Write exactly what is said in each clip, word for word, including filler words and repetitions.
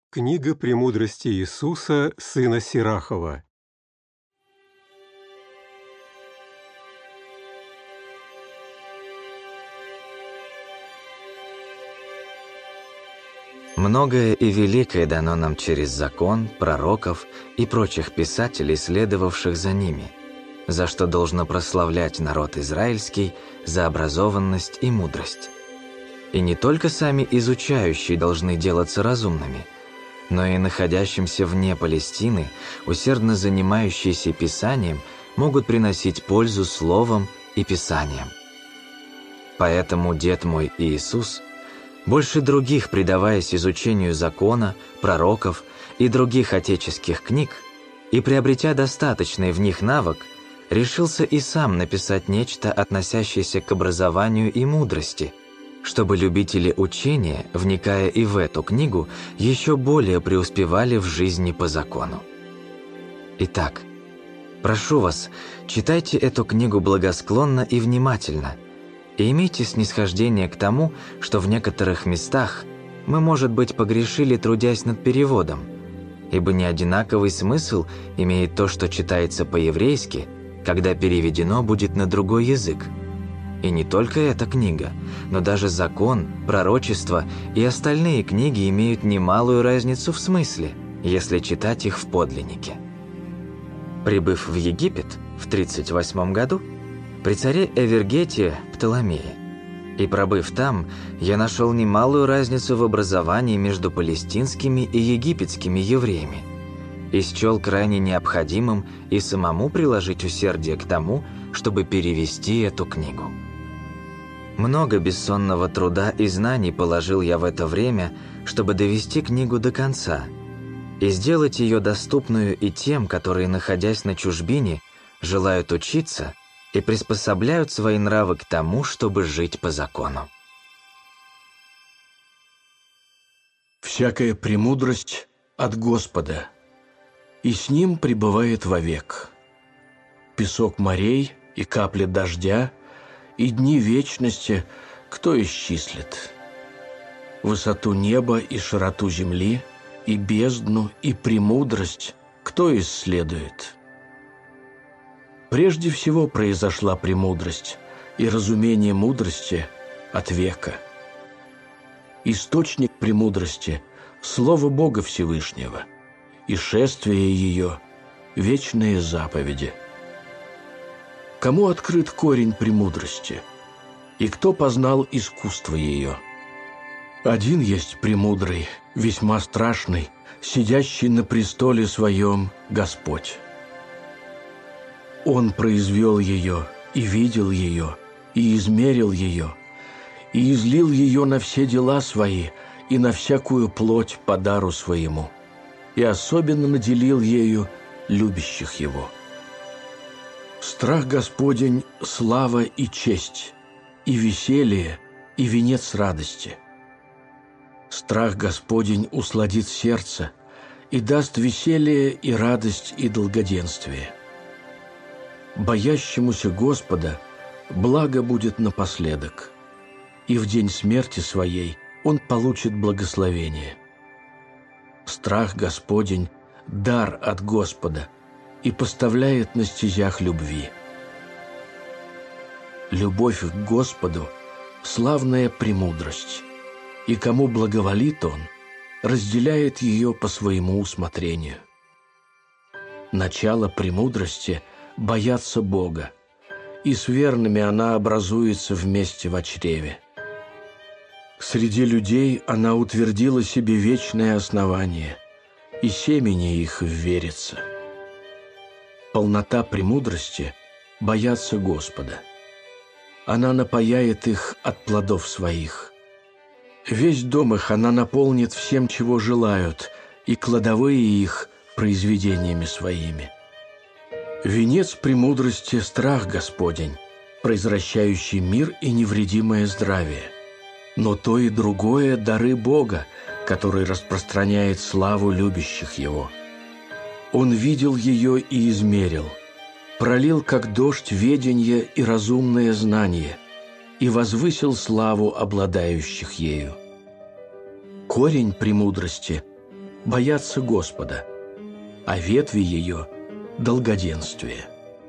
Книга «Премудрости Иисуса, сына Сирахова». Многое и великое дано нам через закон, пророков и прочих писателей, следовавших за ними, за что должно прославлять народ израильский за образованность и мудрость. И не только сами изучающие должны делаться разумными, но и находящимся вне Палестины, усердно занимающиеся Писанием, могут приносить пользу словом и Писанием. Поэтому дед мой Иисус, больше других предаваясь изучению закона, пророков и других отеческих книг, и приобретя достаточный в них навык, решился и сам написать нечто, относящееся к образованию и мудрости, чтобы любители учения, вникая и в эту книгу, еще более преуспевали в жизни по закону. Итак, прошу вас, читайте эту книгу благосклонно и внимательно, и имейте снисхождение к тому, что в некоторых местах мы, может быть, погрешили, трудясь над переводом, ибо не одинаковый смысл имеет то, что читается по-еврейски, когда переведено будет на другой язык. И не только эта книга, но даже закон, пророчество и остальные книги имеют немалую разницу в смысле, если читать их в подлиннике. Прибыв в Египет в тридцать восьмом году, при царе Эвергете Птоломее, и пробыв там, я нашел немалую разницу в образовании между палестинскими и египетскими евреями, и счел крайне необходимым и самому приложить усердие к тому, чтобы перевести эту книгу. Много бессонного труда и знаний положил я в это время, чтобы довести книгу до конца и сделать ее доступную и тем, которые, находясь на чужбине, желают учиться и приспособляют свои нравы к тому, чтобы жить по закону. Всякая премудрость от Господа, и с Ним пребывает вовек. Песок морей и капли дождя, и дни вечности кто исчислит? Высоту неба и широту земли, и бездну, и премудрость кто исследует? Прежде всего произошла премудрость, и разумение мудрости от века. Источник премудрости – Слово Бога Всевышнего, и шествие ее – вечные заповеди. Кому открыт корень премудрости, и кто познал искусство ее? Один есть премудрый, весьма страшный, сидящий на престоле своем Господь. Он произвел ее, и видел ее, и измерил ее, и излил ее на все дела свои, и на всякую плоть по дару своему, и особенно наделил ею любящих его. Страх Господень – слава и честь, и веселье, и венец радости. Страх Господень усладит сердце, и даст веселье и радость и долгоденствие. Боящемуся Господа благо будет напоследок, и в день смерти своей он получит благословение. Страх Господень – дар от Господа, и поставляет на стезях любви. Любовь к Господу – славная премудрость, и кому благоволит Он, разделяет ее по своему усмотрению. Начало премудрости – бояться Бога, и с верными она образуется вместе во чреве. Среди людей она утвердила себе вечное основание, и семени их вверится. Полнота премудрости – бояться Господа. Она напояет их от плодов своих. Весь дом их она наполнит всем, чего желают, и кладовые их произведениями своими. Венец премудрости – страх Господень, произвращающий мир и невредимое здравие. Но то и другое – дары Бога, который распространяет славу любящих Его. Он видел ее и измерил, пролил, как дождь, веденье и разумное знание, и возвысил славу обладающих ею. Корень премудрости боятся Господа, а ветви ее – долгоденствие.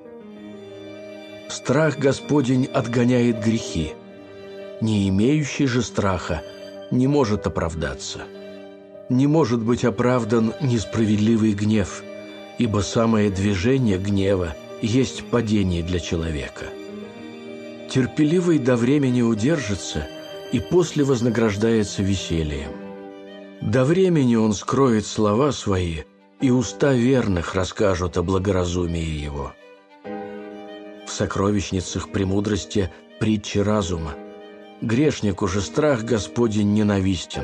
Страх Господень отгоняет грехи, не имеющий же страха не может оправдаться. Не может быть оправдан несправедливый гнев, ибо самое движение гнева есть падение для человека. Терпеливый до времени удержится и после вознаграждается весельем. До времени он скроет слова свои, и уста верных расскажут о благоразумии его. В сокровищницах премудрости притчи разума. Грешнику же страх Господень ненавистен.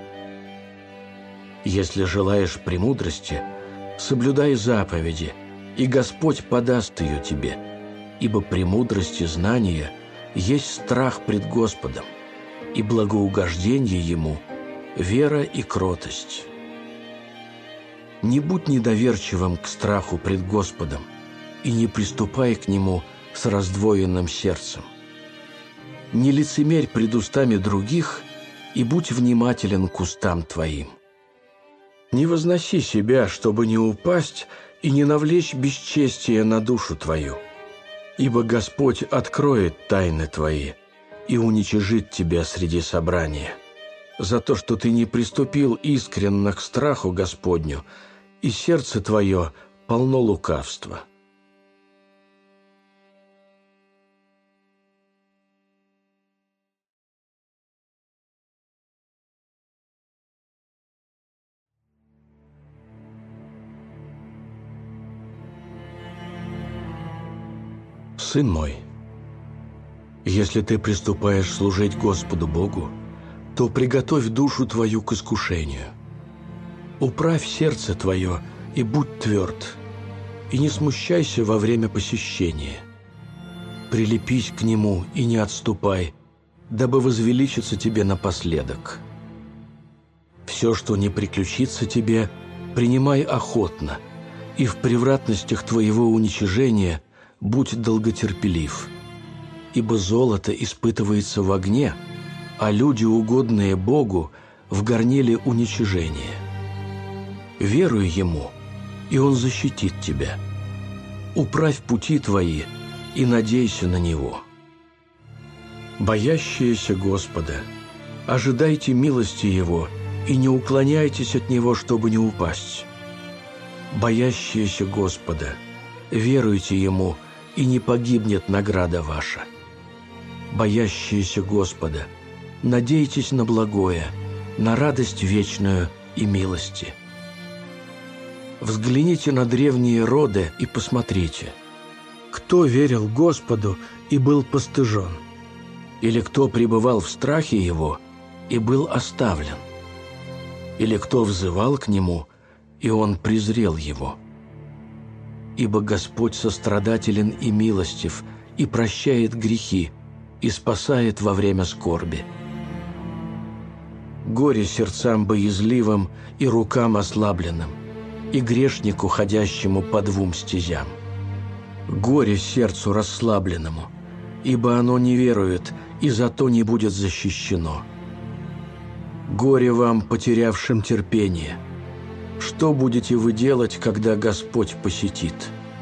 Если желаешь премудрости, соблюдай заповеди, и Господь подаст ее тебе, ибо премудрость и знание есть страх пред Господом, и благоугождение Ему – вера и кротость. Не будь недоверчивым к страху пред Господом, и не приступай к Нему с раздвоенным сердцем. Не лицемерь пред устами других, и будь внимателен к устам твоим. Не возноси себя, чтобы не упасть и не навлечь бесчестие на душу твою, ибо Господь откроет тайны твои и уничижит тебя среди собрания за то, что ты не приступил искренно к страху Господню, и сердце твое полно лукавства. Сын мой, если ты приступаешь служить Господу Богу, то приготовь душу твою к искушению. Управь сердце твое и будь тверд, и не смущайся во время посещения. Прилепись к нему и не отступай, дабы возвеличиться тебе напоследок. Все, что не приключится тебе, принимай охотно, и в превратностях твоего уничижения будь долготерпелив, ибо золото испытывается в огне, а люди, угодные Богу, в горниле уничижения. Веруй Ему, и Он защитит тебя. Управь пути твои и надейся на Него. Боящиеся Господа, ожидайте милости Его и не уклоняйтесь от Него, чтобы не упасть. Боящиеся Господа, веруйте Ему, и не погибнет награда ваша. Боящиеся Господа, надейтесь на благое, на радость вечную и милости. Взгляните на древние роды и посмотрите, кто верил Господу и был постыжен, или кто пребывал в страхе Его и был оставлен, или кто взывал к Нему, и Он презрел его. Ибо Господь сострадателен и милостив, и прощает грехи, и спасает во время скорби. Горе сердцам боязливым и рукам ослабленным, и грешнику, ходящему по двум стезям. Горе сердцу расслабленному, ибо оно не верует, и зато не будет защищено. Горе вам, потерявшим терпение! Что будете вы делать, когда Господь посетит?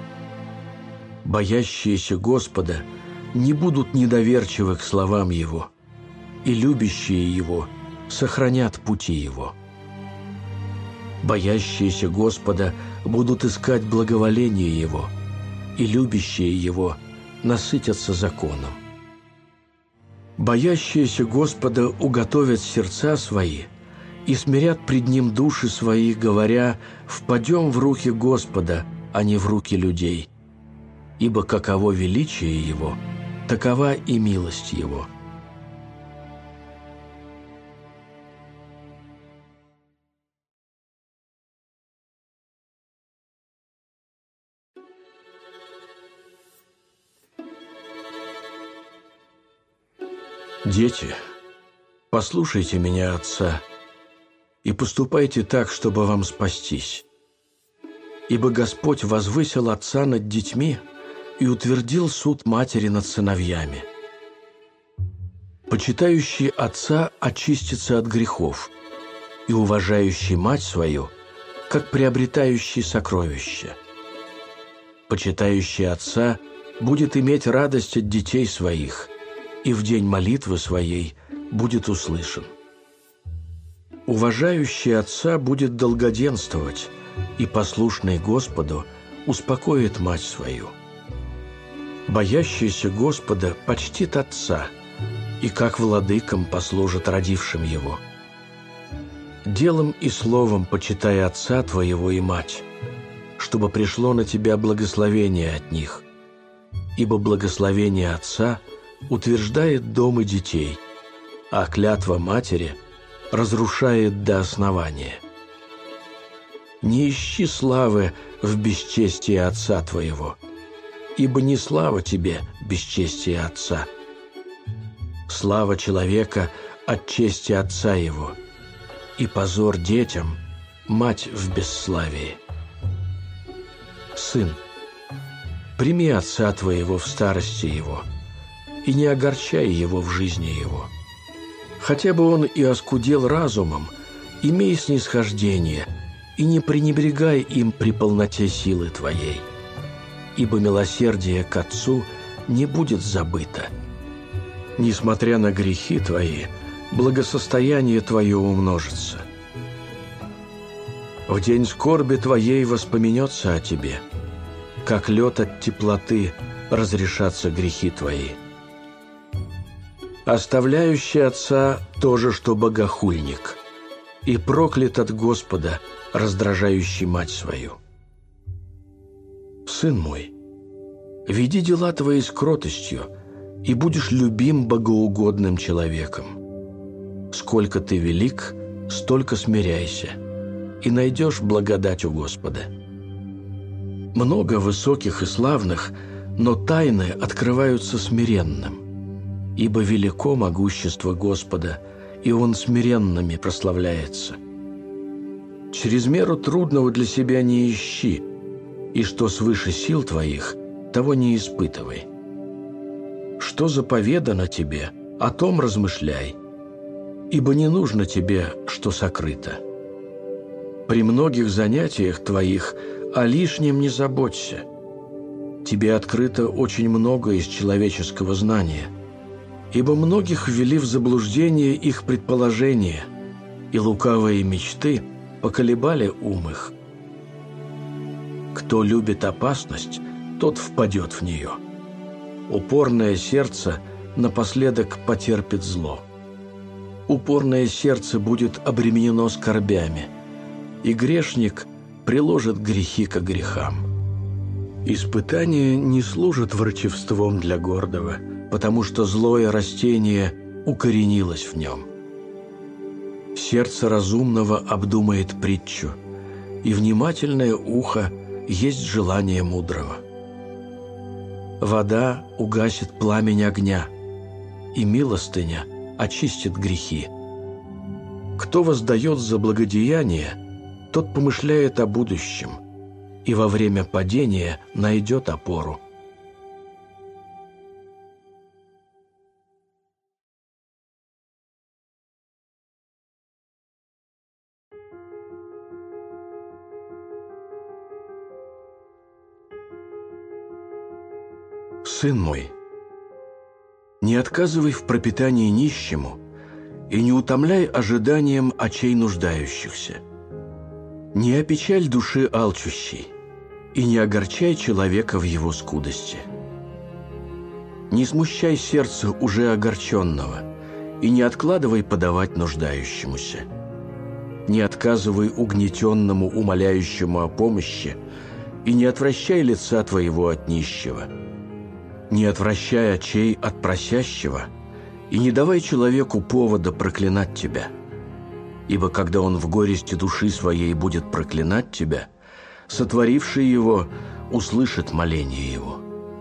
Боящиеся Господа не будут недоверчивы к словам Его, и любящие Его сохранят пути Его. Боящиеся Господа будут искать благоволение Его, и любящие Его насытятся законом. Боящиеся Господа уготовят сердца свои и смирят пред Ним души свои, говоря: «Впадем в руки Господа, а не в руки людей, ибо каково величие Его, такова и милость Его». Дети, послушайте меня, отца, и поступайте так, чтобы вам спастись. Ибо Господь возвысил отца над детьми и утвердил суд матери над сыновьями. Почитающий отца очистится от грехов, и уважающий мать свою как приобретающий сокровища. Почитающий отца будет иметь радость от детей своих, и в день молитвы своей будет услышан. Уважающий отца будет долгоденствовать, и послушный Господу успокоит мать свою. Боящийся Господа почтит отца, и как владыкам послужит родившим его. Делом и словом почитай отца твоего и мать, чтобы пришло на тебя благословение от них, ибо благословение отца утверждает дом и детей, а клятва матери разрушает до основания. Не ищи славы в бесчестии отца твоего, ибо не слава тебе бесчестие отца. Слава человека от чести отца его, и позор детям мать в бесславии. Сын, прими отца твоего в старости его, и не огорчай его в жизни его. Хотя бы он и оскудел разумом, имей снисхождение, и не пренебрегай им при полноте силы твоей, ибо милосердие к отцу не будет забыто. Несмотря на грехи твои, благосостояние твое умножится. В день скорби твоей воспомянется о тебе, как лед от теплоты разрешатся грехи твои. Оставляющий отца тоже, что богохульник, и проклят от Господа, раздражающий мать свою. Сын мой, веди дела твои с кротостью, и будешь любим богоугодным человеком. Сколько ты велик, столько смиряйся, и найдешь благодать у Господа. Много высоких и славных, но тайны открываются смиренным, ибо велико могущество Господа, и Он смиренными прославляется. Через меру трудного для себя не ищи, и что свыше сил твоих, того не испытывай. Что заповедано тебе, о том размышляй, ибо не нужно тебе, что сокрыто. При многих занятиях твоих о лишнем не заботься. Тебе открыто очень много из человеческого знания, ибо многих ввели в заблуждение их предположения, и лукавые мечты поколебали ум их. Кто любит опасность, тот впадет в нее. Упорное сердце напоследок потерпит зло. Упорное сердце будет обременено скорбями, и грешник приложит грехи ко грехам. Испытание не служит врачевством для гордого, потому что злое растение укоренилось в нем. Сердце разумного обдумает притчу, и внимательное ухо есть желание мудрого. Вода угасит пламень огня, и милостыня очистит грехи. Кто воздает за благодеяние, тот помышляет о будущем, и во время падения найдет опору. Сын мой, не отказывай в пропитании нищему и не утомляй ожиданием очей нуждающихся. Не опечаль души алчущей и не огорчай человека в его скудости. Не смущай сердце уже огорченного и не откладывай подавать нуждающемуся. Не отказывай угнетенному, умоляющему о помощи, и не отвращай лица твоего от нищего. Не отвращай очей от просящего, и не давай человеку повода проклинать тебя. Ибо когда он в горести души своей будет проклинать тебя, сотворивший его услышит моление его.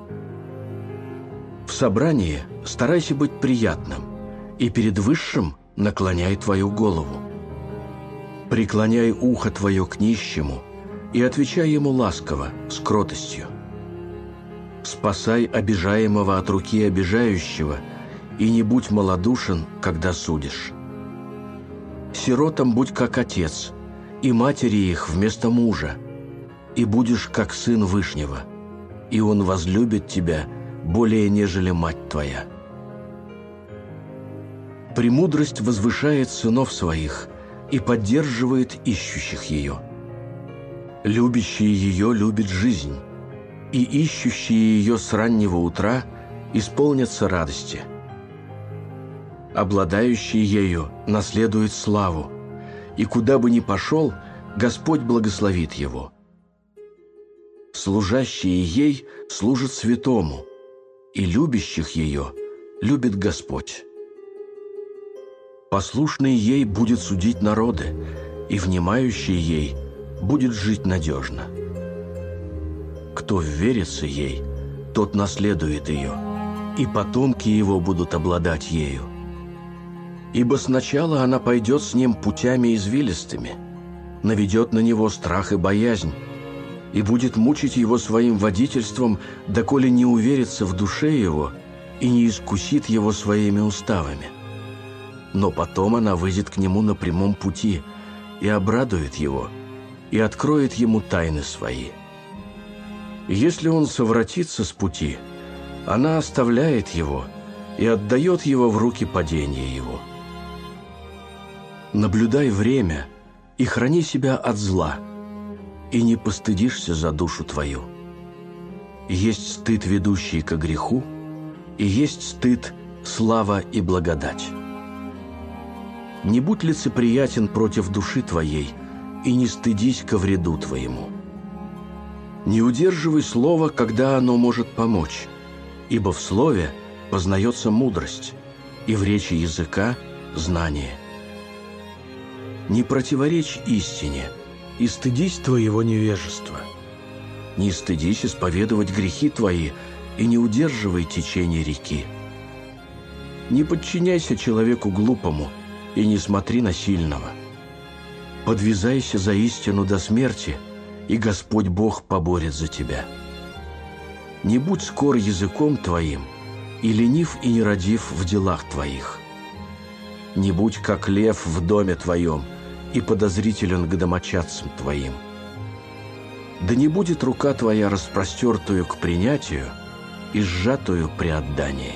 В собрании старайся быть приятным, и перед Высшим наклоняй твою голову. Преклоняй ухо твое к нищему и отвечай ему ласково, с кротостью. Спасай обижаемого от руки обижающего, и не будь малодушен, когда судишь. Сиротам будь как отец, и матери их вместо мужа, и будешь как сын Вышнего, и он возлюбит тебя более, нежели мать твоя. Премудрость возвышает сынов своих и поддерживает ищущих ее. Любящие ее любит жизнь, и ищущие ее с раннего утра исполнятся радости. Обладающий ею наследует славу, и куда бы ни пошел, Господь благословит его. Служащие ей служат святому, и любящих ее любит Господь. Послушный ей будет судить народы, и внимающий ей будет жить надежно. Кто вверится ей, тот наследует ее, и потомки его будут обладать ею. Ибо сначала она пойдет с ним путями извилистыми, наведет на него страх и боязнь, и будет мучить его своим водительством, доколе не уверится в душе его и не искусит его своими уставами. Но потом она выйдет к нему на прямом пути и обрадует его, и откроет ему тайны свои. Если он совратится с пути, она оставляет его и отдает его в руки падения его. Наблюдай время и храни себя от зла, и не постыдишься за душу твою. Есть стыд, ведущий ко греху, и есть стыд, слава и благодать. Не будь лицеприятен против души твоей, и не стыдись ко вреду твоему. Не удерживай слово, когда оно может помочь, ибо в слове познается мудрость, и в речи языка – знание. Не противоречь истине, и стыдись твоего невежества. Не стыдись исповедовать грехи твои, и не удерживай течение реки. Не подчиняйся человеку глупому, и не смотри на сильного. Подвязайся за истину до смерти, и Господь Бог поборет за тебя. Не будь скор языком твоим, и ленив и нерадив в делах твоих. Не будь как лев в доме твоем, и подозрителен к домочадцам твоим. Да не будет рука твоя распростертую к принятию и сжатую при отдании.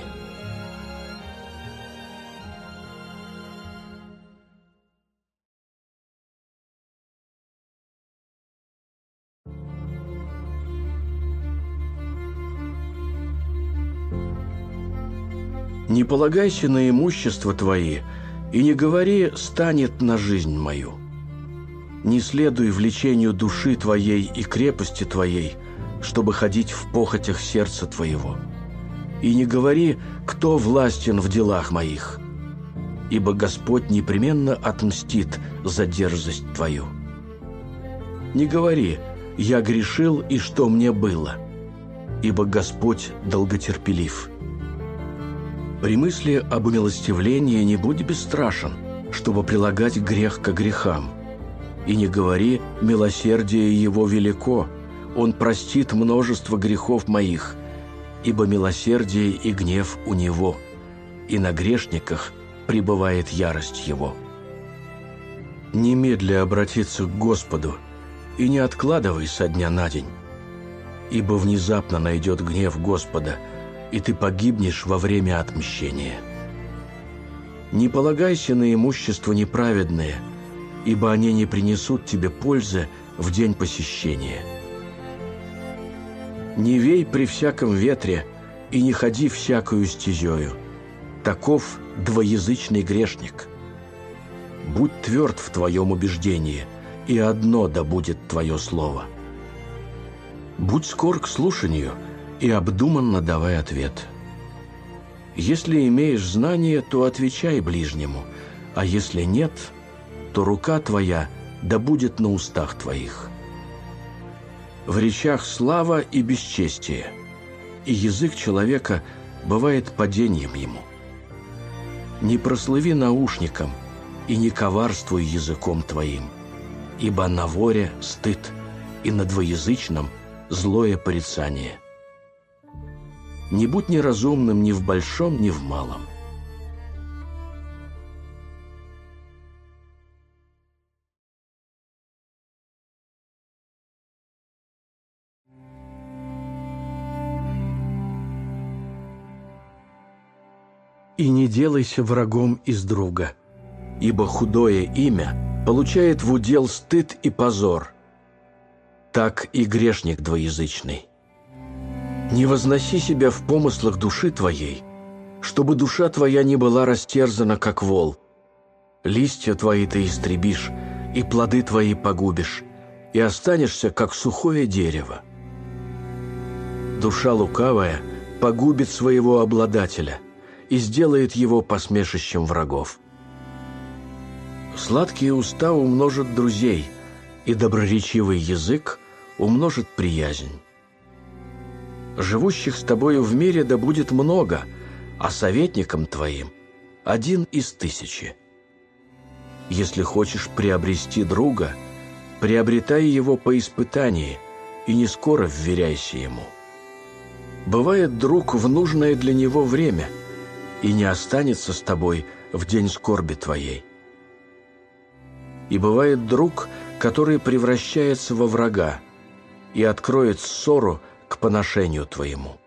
Не полагайся на имущество твои, и не говори «станет на жизнь мою». Не следуй влечению души твоей и крепости твоей, чтобы ходить в похотях сердца твоего. И не говори «кто властен в делах моих», ибо Господь непременно отмстит за дерзость твою. Не говори «я грешил, и что мне было», ибо Господь долготерпелив. При мысли об умилостивлении не будь бесстрашен, чтобы прилагать грех ко грехам. И не говори «милосердие его велико, он простит множество грехов моих», ибо милосердие и гнев у него, и на грешниках пребывает ярость его. Немедля обратиться к Господу, и не откладывай со дня на день, ибо внезапно найдет гнев Господа, и ты погибнешь во время отмщения. Не полагайся на имущество неправедное, ибо они не принесут тебе пользы в день посещения. Не вей при всяком ветре, и не ходи всякою стезею. Таков двоязычный грешник. Будь тверд в твоем убеждении, и одно да будет твое слово. Будь скор к слушанию, и обдуманно давай ответ. Если имеешь знание, то отвечай ближнему, а если нет, то рука твоя да будет на устах твоих. В речах слава и бесчестие, и язык человека бывает падением ему. Не прослыви наушником и не коварствуй языком твоим, ибо на воре стыд, и на двоязычном злое порицание. Не будь неразумным ни в большом, ни в малом. и не делайся врагом из друга, ибо худое имя получает в удел стыд и позор. Так и грешник двоязычный. Не возноси себя в помыслах души твоей, чтобы душа твоя не была растерзана, как вол. Листья твои ты истребишь, и плоды твои погубишь, и останешься, как сухое дерево. Душа лукавая погубит своего обладателя и сделает его посмешищем врагов. Сладкие уста умножат друзей, и доброречивый язык умножит приязнь. Живущих с тобою в мире да будет много, а советником твоим один из тысячи. Если хочешь приобрести друга, приобретай его по испытании и не скоро вверяйся ему. Бывает друг в нужное для него время и не останется с тобой в день скорби твоей. И бывает друг, который превращается во врага и откроет ссору к поношению твоему.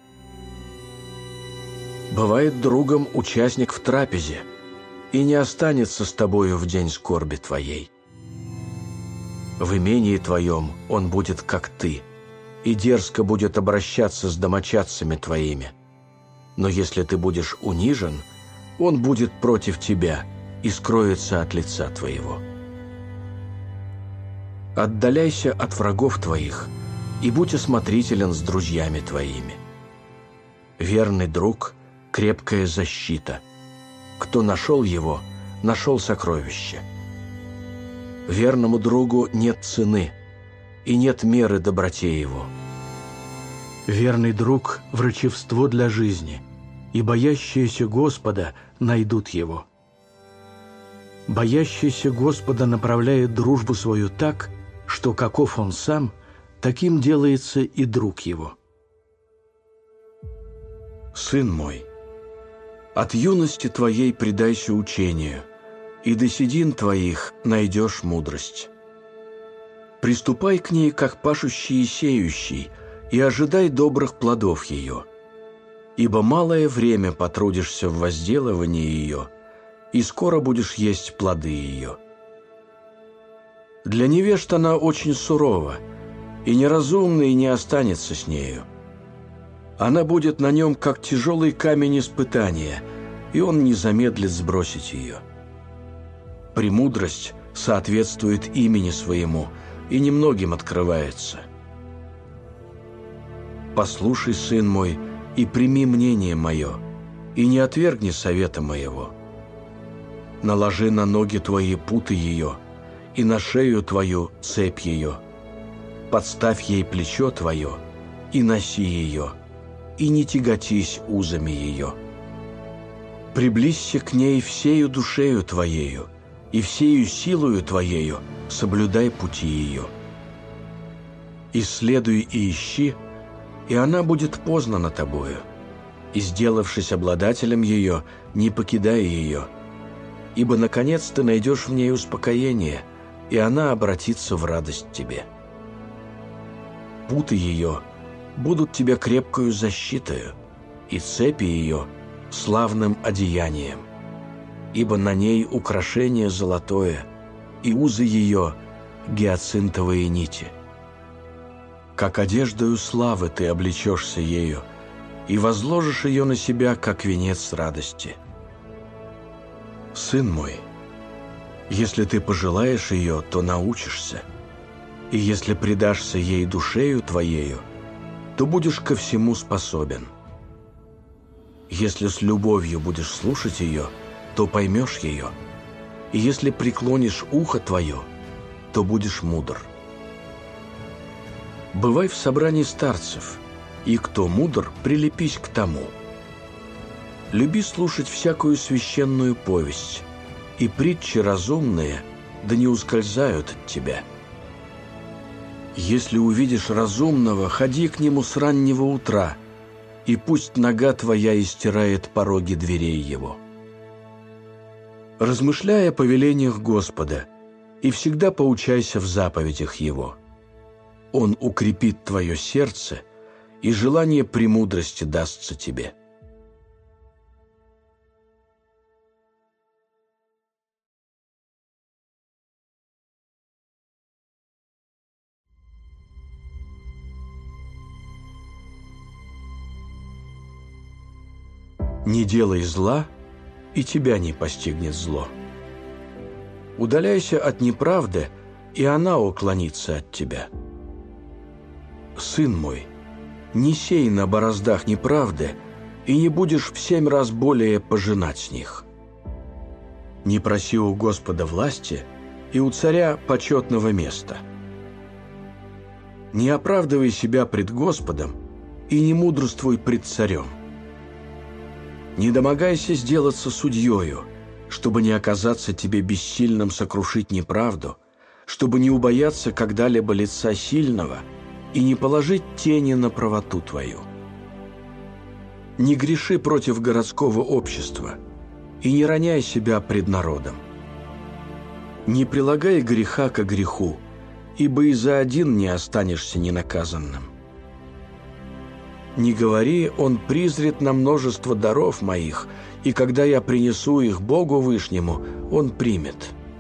Бывает другом участник в трапезе и не останется с тобою в день скорби твоей. В имении твоем он будет, как ты, и дерзко будет обращаться с домочадцами твоими. Но если ты будешь унижен, он будет против тебя и скроется от лица твоего. Отдаляйся от врагов твоих и будь осмотрителен с друзьями твоими. Верный друг — крепкая защита. Кто нашел его, нашел сокровище. Верному другу нет цены, и нет меры доброте его. Верный друг — врачевство для жизни, и боящиеся Господа найдут его. Боящийся Господа направляет дружбу свою так, что каков он сам, таким делается и друг его. Сын мой, от юности твоей предайся учению, и до седин твоих найдешь мудрость. Приступай к ней, как пашущий и сеющий, и ожидай добрых плодов ее, ибо малое время потрудишься в возделывании ее, и скоро будешь есть плоды ее. Для невежд она очень сурова, и неразумный не останется с нею. Она будет на нем, как тяжелый камень испытания, и он не замедлит сбросить ее. Премудрость соответствует имени своему, и немногим открывается. Послушай, сын мой, и прими мнение мое, и не отвергни совета моего. Наложи на ноги твои путы ее, и на шею твою цепь ее. Подставь ей плечо твое, и носи ее, и не тяготись узами ее. Приблизься к ней всею душею твоею, и всею силою твоею соблюдай пути ее. Исследуй и ищи, и она будет познана тобою, и, сделавшись обладателем ее, не покидай ее, ибо, наконец, ты найдешь в ней успокоение, и она обратится в радость тебе. Путы ее будут тебе крепкою защитою, и цепи ее — славным одеянием, ибо на ней украшение золотое, и узы ее — гиацинтовые нити. Как одеждою славы ты облечешься ею, и возложишь ее на себя, как венец радости. Сын мой, если ты пожелаешь ее, то научишься, и если предашься ей душею твоею, то будешь ко всему способен. Если с любовью будешь слушать ее, то поймешь ее, и если преклонишь ухо твое, то будешь мудр. Бывай в собрании старцев, и кто мудр, прилепись к тому. Люби слушать всякую священную повесть, и притчи разумные да не ускользают от тебя. Если увидишь разумного, ходи к нему с раннего утра, и пусть нога твоя истирает пороги дверей его. Размышляй о повелениях Господа, и всегда поучайся в заповедях Его. Он укрепит твое сердце, и желание премудрости дастся тебе. Не делай зла, и тебя не постигнет зло. Удаляйся от неправды, и она уклонится от тебя. Сын мой, не сей на бороздах неправды, и не будешь в семь раз более пожинать с них. Не проси у Господа власти и у царя почетного места. Не оправдывай себя пред Господом и не мудрствуй пред царем. Не домогайся сделаться судьею, чтобы не оказаться тебе бессильным сокрушить неправду, чтобы не убояться когда-либо лица сильного и не положить тени на правоту твою. Не греши против городского общества и не роняй себя пред народом. Не прилагай греха ко греху, ибо и за один не останешься ненаказанным. Не говори, он призрит на множество даров моих, и когда я принесу их Богу Вышнему, он примет.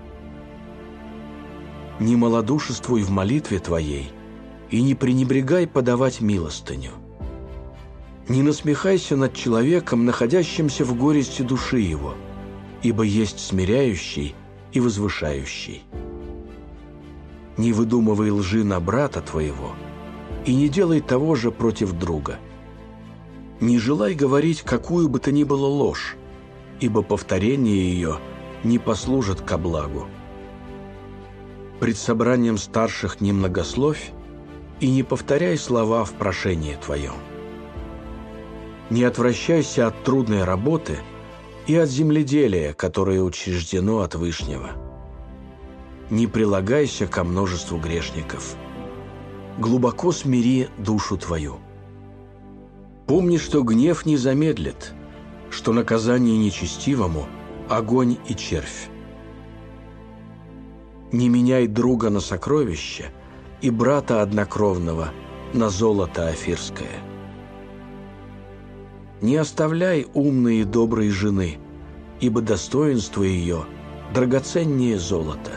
Не малодушествуй в молитве твоей, и не пренебрегай подавать милостыню. Не насмехайся над человеком, находящимся в горести души его, ибо есть смиряющий и возвышающий. Не выдумывай лжи на брата твоего, и не делай того же против друга. Не желай говорить какую бы то ни было ложь, ибо повторение ее не послужит ко благу. Пред собранием старших не многословь, и не повторяй слова в прошении твоем. Не отвращайся от трудной работы и от земледелия, которое учреждено от Вышнего. Не прилагайся ко множеству грешников. Глубоко смири душу твою. Помни, что гнев не замедлит, что наказание нечестивому – огонь и червь. Не меняй друга на сокровище и брата однокровного на золото офирское. Не оставляй умной и доброй жены, ибо достоинство ее драгоценнее золота.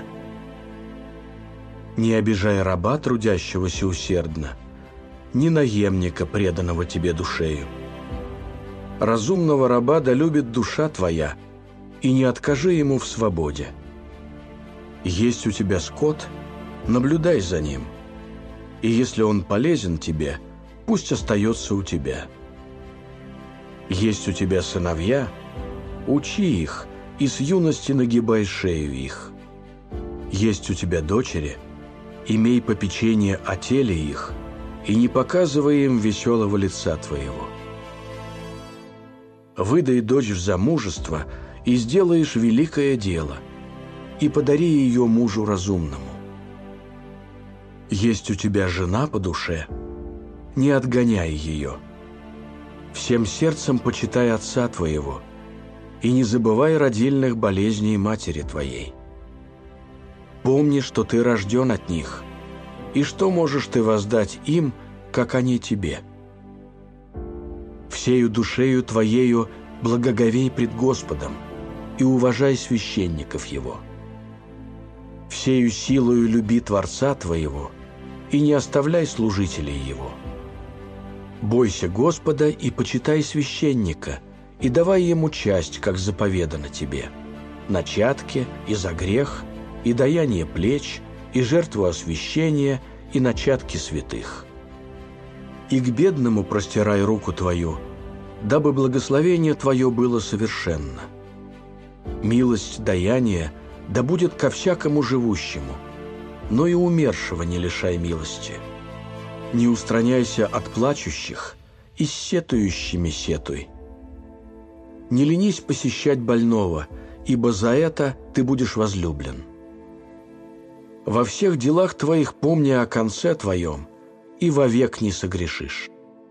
Не обижай раба, трудящегося усердно, ни наемника, преданного тебе душею. Разумного раба да любит душа твоя, и не откажи ему в свободе. Есть у тебя скот, наблюдай за ним, и если он полезен тебе, пусть остается у тебя. Есть у тебя сыновья, учи их, и с юности нагибай шею их. Есть у тебя дочери, имей попечение о теле их, и не показывай им веселого лица твоего. Выдай дочь в замужество, и сделаешь великое дело, и подари ее мужу разумному. Есть у тебя жена по душе, не отгоняй ее. Всем сердцем почитай отца твоего, и не забывай родильных болезней матери твоей. Помни, что ты рожден от них, и что можешь ты воздать им, как они тебе. Всею душею твоею благоговей пред Господом и уважай священников Его. Всею силою люби Творца твоего и не оставляй служителей Его. Бойся Господа и почитай священника, и давай ему часть, как заповедано тебе, начатки и за грех, и даяние плеч, и жертву освящения, и начатки святых. И к бедному простирай руку твою, дабы благословение твое было совершенно. Милость даяния да будет ко всякому живущему, но и умершего не лишай милости. Не устраняйся от плачущих, и с сетующими сетуй. Не ленись посещать больного, ибо за это ты будешь возлюблен. Во всех делах твоих помни о конце твоем, и вовек не согрешишь.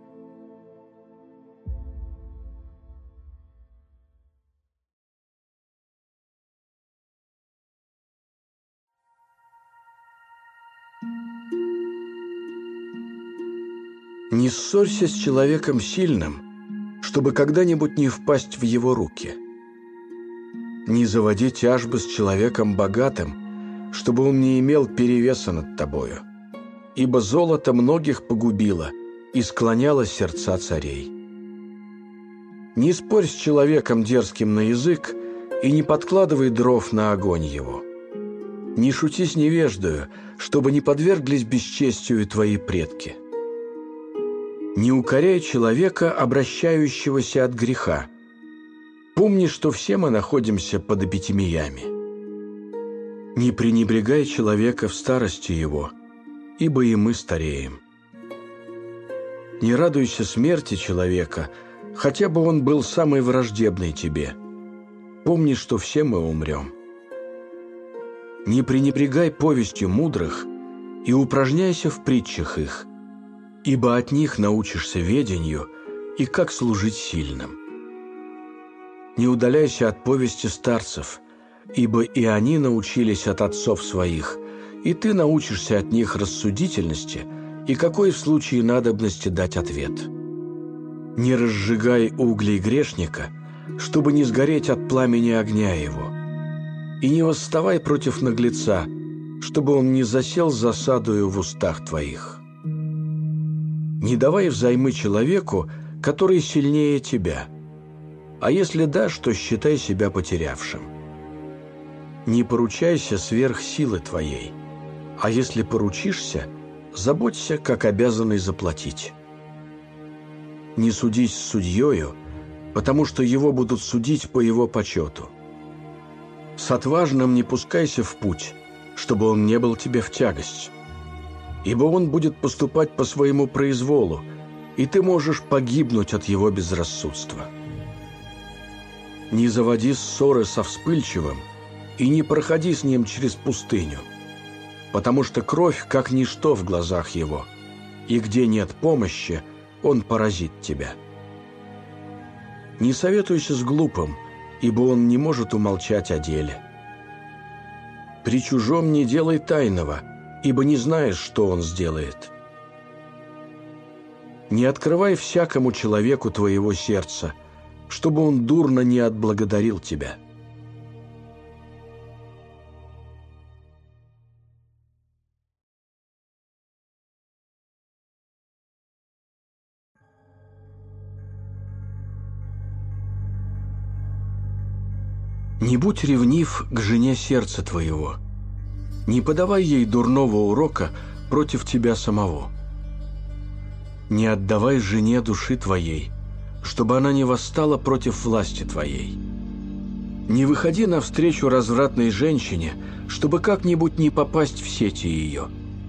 Не ссорься с человеком сильным, чтобы когда-нибудь не впасть в его руки. Не заводи тяжбы с человеком богатым, чтобы он не имел перевеса над тобою, ибо золото многих погубило и склоняло сердца царей. Не спорь с человеком дерзким на язык и не подкладывай дров на огонь его. Не шути с невеждою, чтобы не подверглись бесчестию твои предки. Не укоряй человека, обращающегося от греха. Помни, что все мы находимся под эпитемиями. Не пренебрегай человека в старости его, ибо и мы стареем. Не радуйся смерти человека, хотя бы он был самый враждебный тебе. Помни, что все мы умрем. Не пренебрегай повестью мудрых и упражняйся в притчах их, ибо от них научишься ведению и как служить сильным. Не удаляйся от повести старцев, ибо и они научились от отцов своих, и ты научишься от них рассудительности и какой в случае надобности дать ответ. Не разжигай углей грешника, чтобы не сгореть от пламени огня его, и не восставай против наглеца, чтобы он не засел засадою в устах твоих. Не давай взаймы человеку, который сильнее тебя, а если дашь, то считай себя потерявшим. Не поручайся сверх силы твоей, а если поручишься, заботься, как обязанный заплатить. Не судись с судьею, потому что его будут судить по его почету. С отважным не пускайся в путь, чтобы он не был тебе в тягость, ибо он будет поступать по своему произволу, и ты можешь погибнуть от его безрассудства. Не заводи ссоры со вспыльчивым и не проходи с ним через пустыню, потому что кровь как ничто в глазах его, и где нет помощи, он поразит тебя. Не советуйся с глупым, ибо он не может умолчать о деле. При чужом не делай тайного, ибо не знаешь, что он сделает. Не открывай всякому человеку твоего сердца, чтобы он дурно не отблагодарил тебя. Не будь ревнив к жене сердца твоего, не подавай ей дурного урока против тебя самого. Не отдавай жене души твоей, чтобы она не восстала против власти твоей. Не выходи навстречу развратной женщине, чтобы как-нибудь не попасть в сети ее.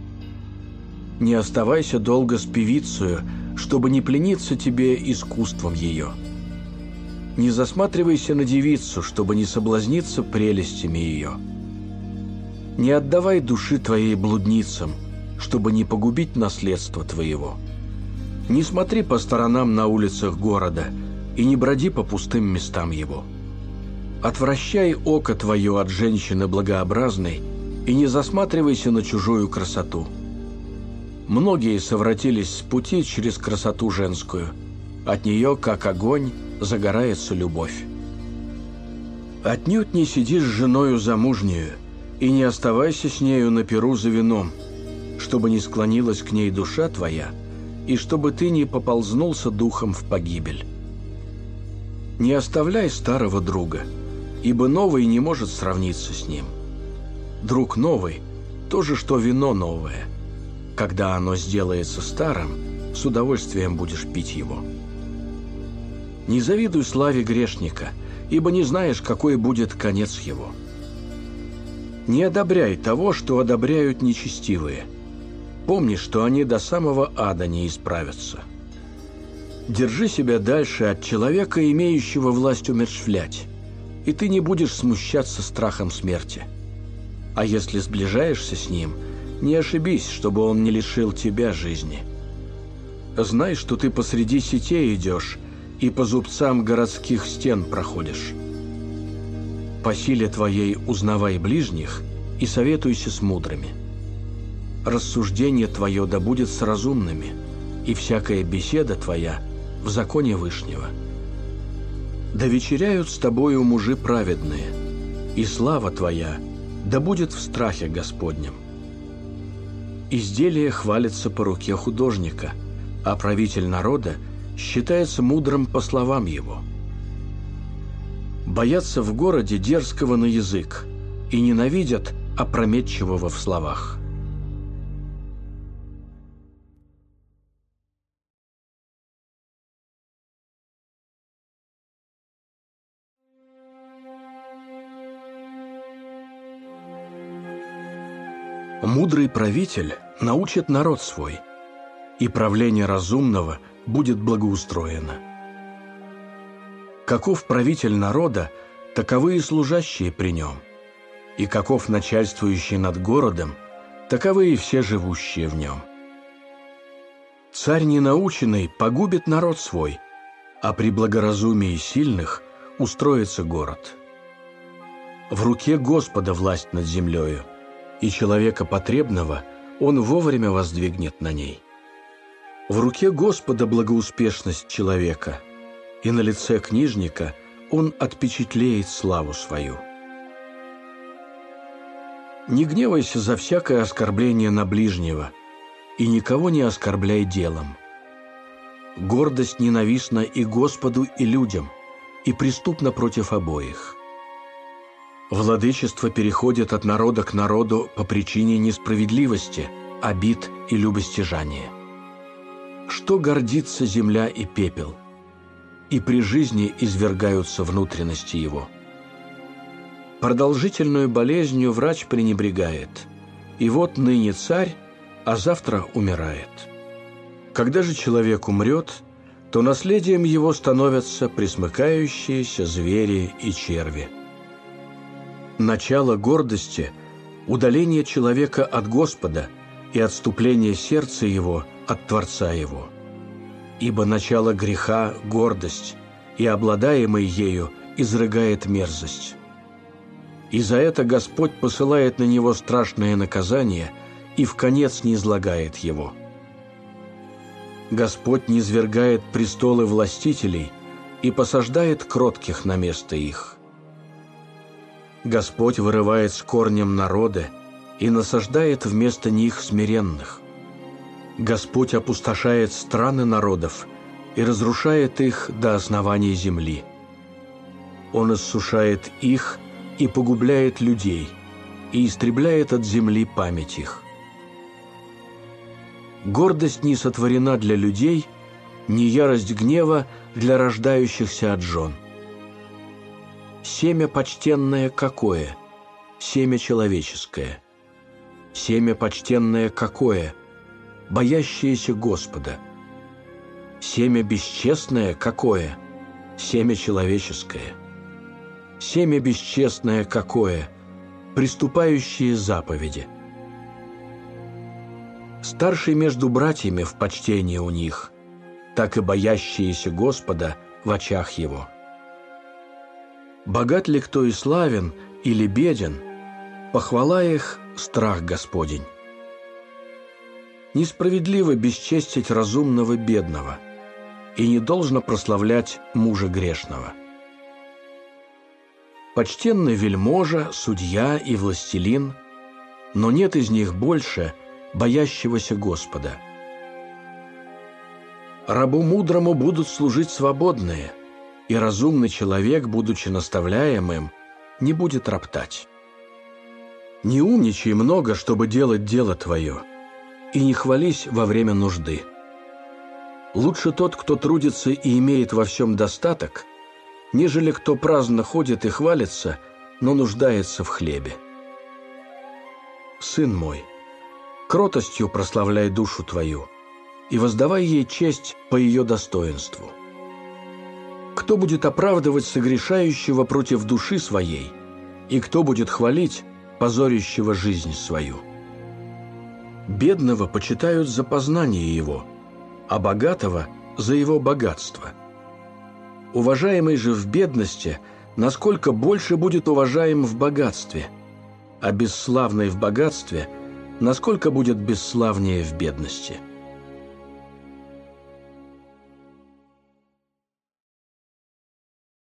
Не оставайся долго с певицею, чтобы не плениться тебе искусством ее. Не засматривайся на девицу, чтобы не соблазниться прелестями ее. Не отдавай души твоей блудницам, чтобы не погубить наследство твоего. Не смотри по сторонам на улицах города и не броди по пустым местам его. Отвращай око твое от женщины благообразной и не засматривайся на чужую красоту. Многие совратились с пути через красоту женскую. От нее, как огонь, загорается любовь. Отнюдь не сиди с женою замужнею и не оставайся с нею на пиру за вином, чтобы не склонилась к ней душа твоя и чтобы ты не поползнулся духом в погибель. Не оставляй старого друга, ибо новый не может сравниться с ним. Друг новый – то же, что вино новое. Когда оно сделается старым, с удовольствием будешь пить его. Не завидуй славе грешника, ибо не знаешь, какой будет конец его. Не одобряй того, что одобряют нечестивые. Помни, что они до самого ада не исправятся. Держи себя дальше от человека, имеющего власть умерщвлять, и ты не будешь смущаться страхом смерти. А если сближаешься с ним, не ошибись, чтобы он не лишил тебя жизни. Знай, что ты посреди сетей идешь и по зубцам городских стен проходишь. По силе твоей узнавай ближних и советуйся с мудрыми. Рассуждение твое да будет с разумными, и всякая беседа твоя в законе Вышнего. Да вечеряют с тобою мужи праведные, и слава твоя да будет в страхе Господнем. Изделие хвалится по руке художника, а правитель народа считается мудрым по словам его. боятся в городе дерзкого на язык и ненавидят опрометчивого в словах. Мудрый правитель научит народ свой, и правление разумного будет благоустроено. Каков правитель народа, таковы и служащие при нем, и каков начальствующий над городом, таковы и все живущие в нем. Царь ненаученный погубит народ свой, а при благоразумии сильных устроится город. В руке Господа власть над землею, и человека потребного он вовремя воздвигнет на ней. В руке Господа благоуспешность человека, и на лице книжника он отпечатлеет славу свою. Не гневайся за всякое оскорбление на ближнего, и никого не оскорбляй делом. Гордость ненавистна и Господу, и людям, и преступна против обоих. Владычество переходит от народа к народу по причине несправедливости, обид и любостяжания. Что гордится земля и пепел, и при жизни извергаются внутренности его. Продолжительную болезнью врач пренебрегает, и вот ныне царь, а завтра умирает. Когда же человек умрет, то наследием его становятся пресмыкающиеся звери и черви. Начало гордости – удаление человека от Господа и отступление сердца его от Творца его. Ибо начало греха – гордость, и обладаемый ею изрыгает мерзость. И за это Господь посылает на него страшное наказание и вконец низвергает его. Господь низвергает престолы властителей и посаждает кротких на место их. Господь вырывает с корнем народы и насаждает вместо них смиренных. Господь опустошает страны народов и разрушает их до основания земли. Он иссушает их и погубляет людей, и истребляет от земли память их. Гордость не сотворена для людей, ни ярость гнева для рождающихся от жен. Семя почтенное какое? Семя человеческое. Семя почтенное какое? Боящееся Господа. Семя бесчестное какое? Семя человеческое. Семя бесчестное какое? Приступающие заповеди. Старший между братьями в почтении у них, так и боящиеся Господа в очах его. Богат ли кто и славен, или беден, похвала их – страх Господень. Несправедливо бесчестить разумного бедного, и не должно прославлять мужа грешного. Почтенный вельможа, судья и властелин, но нет из них больше боящегося Господа. Рабу мудрому будут служить свободные, и разумный человек, будучи наставляемым, не будет роптать. Не умничай много, чтобы делать дело твое, и не хвались во время нужды. Лучше тот, кто трудится и имеет во всем достаток, нежели кто праздно ходит и хвалится, но нуждается в хлебе. Сын мой, кротостью прославляй душу твою и воздавай ей честь по ее достоинству. Кто будет оправдывать согрешающего против души своей, и кто будет хвалить позорящего жизнь свою? Бедного почитают за познание его, а богатого – за его богатство. Уважаемый же в бедности, насколько больше будет уважаем в богатстве, а бесславный в богатстве, насколько будет бесславнее в бедности.